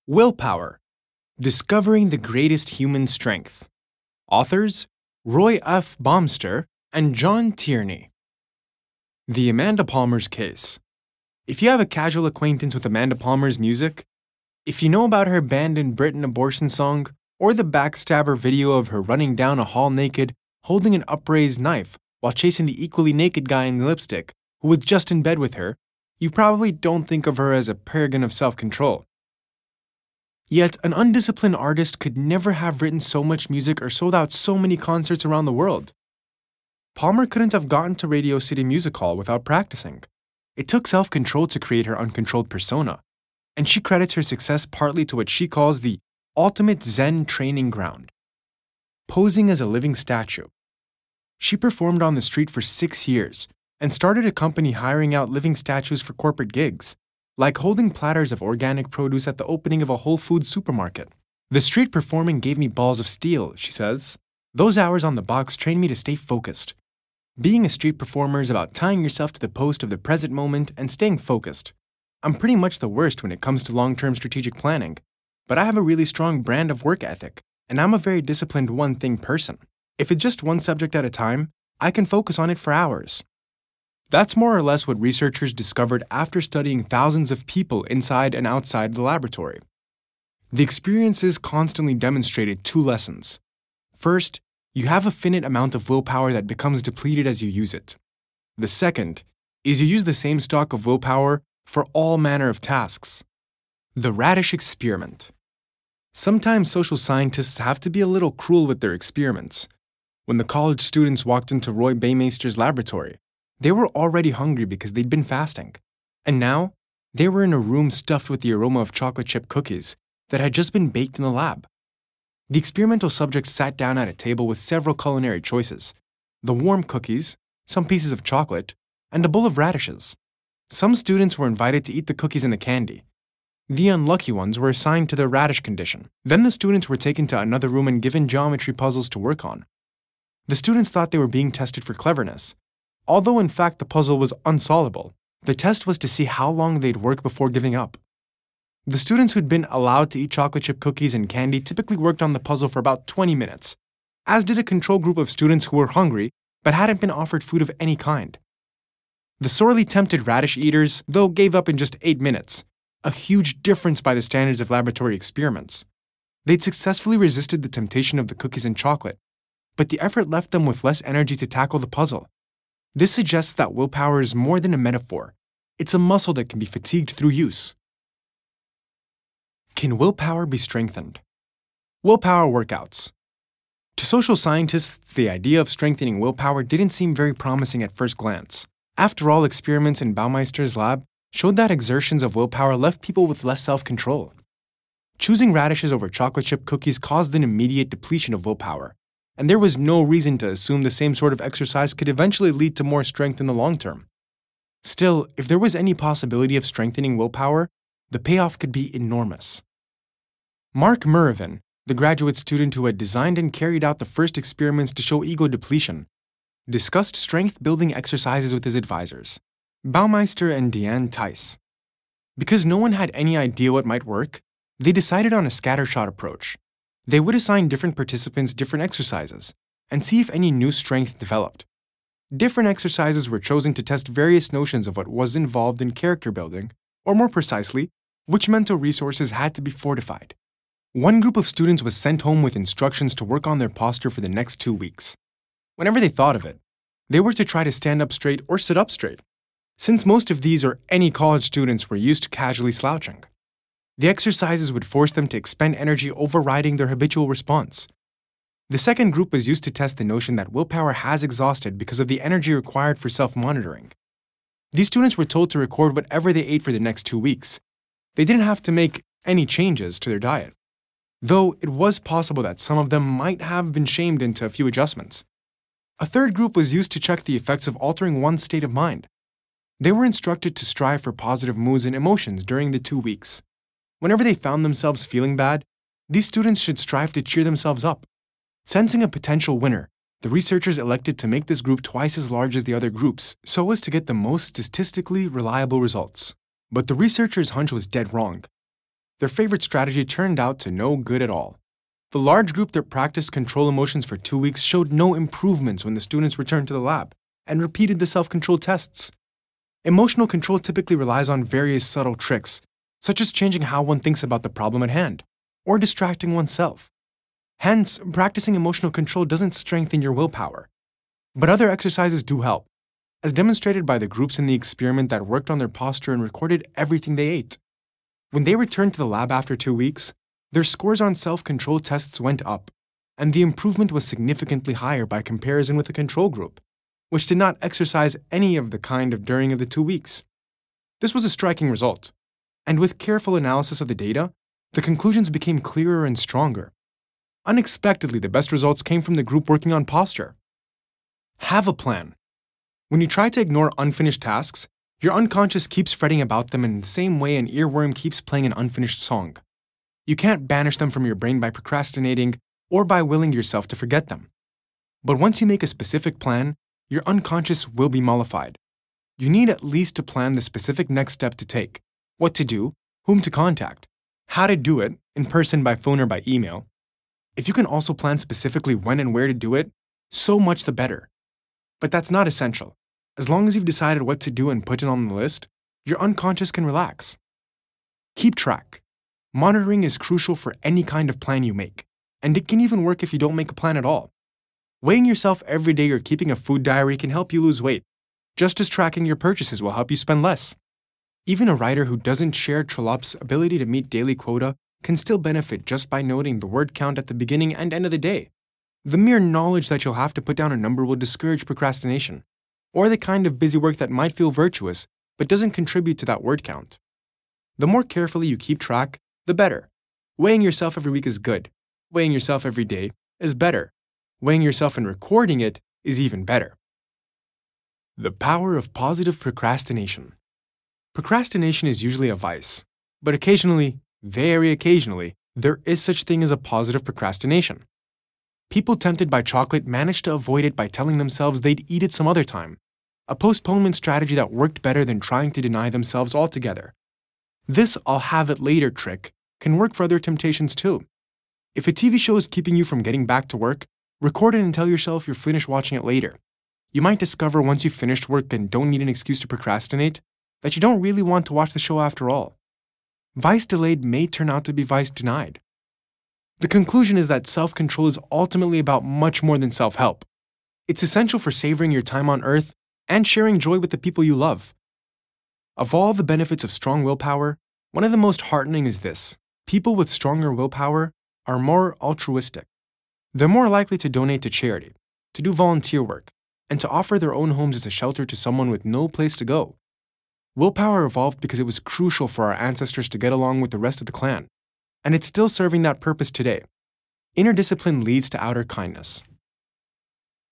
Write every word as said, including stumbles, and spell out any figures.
Willpower: Discovering the Greatest Human Strength. Authors Roy F. Baumster and John Tierney. The Amanda Palmer's Case. If you have a casual acquaintance with Amanda Palmer's music, if you know about her banned in Britain abortion song, or the backstabber video of her running down a hall naked, holding an upraised knife while chasing the equally naked guy in lipstick who was just in bed with her, you probably don't think of her as a paragon of self-control. Yet, an undisciplined artist could never have written so much music or sold out so many concerts around the world. Palmer couldn't have gotten to Radio City Music Hall without practicing. It took self-control to create her uncontrolled persona, and she credits her success partly to what she calls the ultimate Zen training ground: posing as a living statue. She performed on the street for six years and started a company hiring out living statues for corporate gigs, like holding platters of organic produce at the opening of a Whole Foods supermarket. "The street performing gave me balls of steel," she says. "Those hours on the box trained me to stay focused. Being a street performer is about tying yourself to the post of the present moment and staying focused. I'm pretty much the worst when it comes to long-term strategic planning, but I have a really strong brand of work ethic, and I'm a very disciplined one-thing person. If it's just one subject at a time, I can focus on it for hours." That's more or less what researchers discovered after studying thousands of people inside and outside the laboratory. The experiences constantly demonstrated two lessons. First, you have a finite amount of willpower that becomes depleted as you use it. The second is you use the same stock of willpower for all manner of tasks. The Radish Experiment. Sometimes social scientists have to be a little cruel with their experiments. When the college students walked into Roy Baumeister's laboratory, they were already hungry because they'd been fasting. And now, they were in a room stuffed with the aroma of chocolate chip cookies that had just been baked in the lab. The experimental subjects sat down at a table with several culinary choices: the warm cookies, some pieces of chocolate, and a bowl of radishes. Some students were invited to eat the cookies and the candy. The unlucky ones were assigned to the radish condition. Then the students were taken to another room and given geometry puzzles to work on. The students thought they were being tested for cleverness. Although in fact the puzzle was unsolvable, the test was to see how long they'd work before giving up. The students who'd been allowed to eat chocolate chip cookies and candy typically worked on the puzzle for about twenty minutes, as did a control group of students who were hungry but hadn't been offered food of any kind. The sorely tempted radish eaters, though, gave up in just eight minutes, a huge difference by the standards of laboratory experiments. They'd successfully resisted the temptation of the cookies and chocolate, but the effort left them with less energy to tackle the puzzle. This suggests that willpower is more than a metaphor. It's a muscle that can be fatigued through use. Can willpower be strengthened? Willpower workouts. To social scientists, the idea of strengthening willpower didn't seem very promising at first glance. After all, experiments in Baumeister's lab showed that exertions of willpower left people with less self-control. Choosing radishes over chocolate chip cookies caused an immediate depletion of willpower, and there was no reason to assume the same sort of exercise could eventually lead to more strength in the long term. Still, if there was any possibility of strengthening willpower, the payoff could be enormous. Mark Mervyn, the graduate student who had designed and carried out the first experiments to show ego depletion, discussed strength-building exercises with his advisors, Baumeister and Deanne Tice. Because no one had any idea what might work, they decided on a scattershot approach. They would assign different participants different exercises and see if any new strength developed. Different exercises were chosen to test various notions of what was involved in character building, or more precisely, which mental resources had to be fortified. One group of students was sent home with instructions to work on their posture for the next two weeks. Whenever they thought of it, they were to try to stand up straight or sit up straight, since most of these or any college students were used to casually slouching. The exercises would force them to expend energy overriding their habitual response. The second group was used to test the notion that willpower has exhausted because of the energy required for self-monitoring. These students were told to record whatever they ate for the next two weeks. They didn't have to make any changes to their diet, though it was possible that some of them might have been shamed into a few adjustments. A third group was used to check the effects of altering one's state of mind. They were instructed to strive for positive moods and emotions during the two weeks. Whenever they found themselves feeling bad, these students should strive to cheer themselves up. Sensing a potential winner, the researchers elected to make this group twice as large as the other groups so as to get the most statistically reliable results. But the researchers' hunch was dead wrong. their favorite strategy turned out to no good at all. The large group that practiced control emotions for two weeks showed no improvements when the students returned to the lab and repeated the self-control tests. Emotional control typically relies on various subtle tricks, such as changing how one thinks about the problem at hand, or distracting oneself. Hence, practicing emotional control doesn't strengthen your willpower. But other exercises do help, as demonstrated by the groups in the experiment that worked on their posture and recorded everything they ate. When they returned to the lab after two weeks, their scores on self-control tests went up, and the improvement was significantly higher by comparison with the control group, which did not exercise any of the kind of during of the two weeks. This was a striking result, and with careful analysis of the data, the conclusions became clearer and stronger. Unexpectedly, the best results came from the group working on posture. Have a plan. When you try to ignore unfinished tasks, your unconscious keeps fretting about them in the same way an earworm keeps playing an unfinished song. You can't banish them from your brain by procrastinating or by willing yourself to forget them. But once you make a specific plan, your unconscious will be mollified. You need at least to plan the specific next step to take, what to do, whom to contact, how to do it, in person, by phone, or by email. If you can also plan specifically when and where to do it, so much the better. But that's not essential. As long as you've decided what to do and put it on the list, your unconscious can relax. Keep track. Monitoring is crucial for any kind of plan you make, and it can even work if you don't make a plan at all. Weighing yourself every day or keeping a food diary can help you lose weight, just as tracking your purchases will help you spend less. Even a writer who doesn't share Trollope's ability to meet daily quota can still benefit just by noting the word count at the beginning and end of the day. The mere knowledge that you'll have to put down a number will discourage procrastination, or the kind of busy work that might feel virtuous but doesn't contribute to that word count. The more carefully you keep track, the better. Weighing yourself every week is good. Weighing yourself every day is better. Weighing yourself and recording it is even better. The power of positive procrastination. Procrastination is usually a vice, but occasionally, very occasionally, there is such thing as a positive procrastination. People tempted by chocolate manage to avoid it by telling themselves they'd eat it some other time, a postponement strategy that worked better than trying to deny themselves altogether. This I'll have it later trick can work for other temptations too. If a T V show is keeping you from getting back to work, record it and tell yourself you're finished watching it later. You might discover once you've finished work and don't need an excuse to procrastinate that you don't really want to watch the show after all. Vice delayed may turn out to be vice denied. The conclusion is that self-control is ultimately about much more than self-help. It's essential for savoring your time on Earth and sharing joy with the people you love. Of all the benefits of strong willpower, one of the most heartening is this: people with stronger willpower are more altruistic. They're more likely to donate to charity, to do volunteer work, and to offer their own homes as a shelter to someone with no place to go. Willpower evolved because it was crucial for our ancestors to get along with the rest of the clan, and it's still serving that purpose today. Inner discipline leads to outer kindness.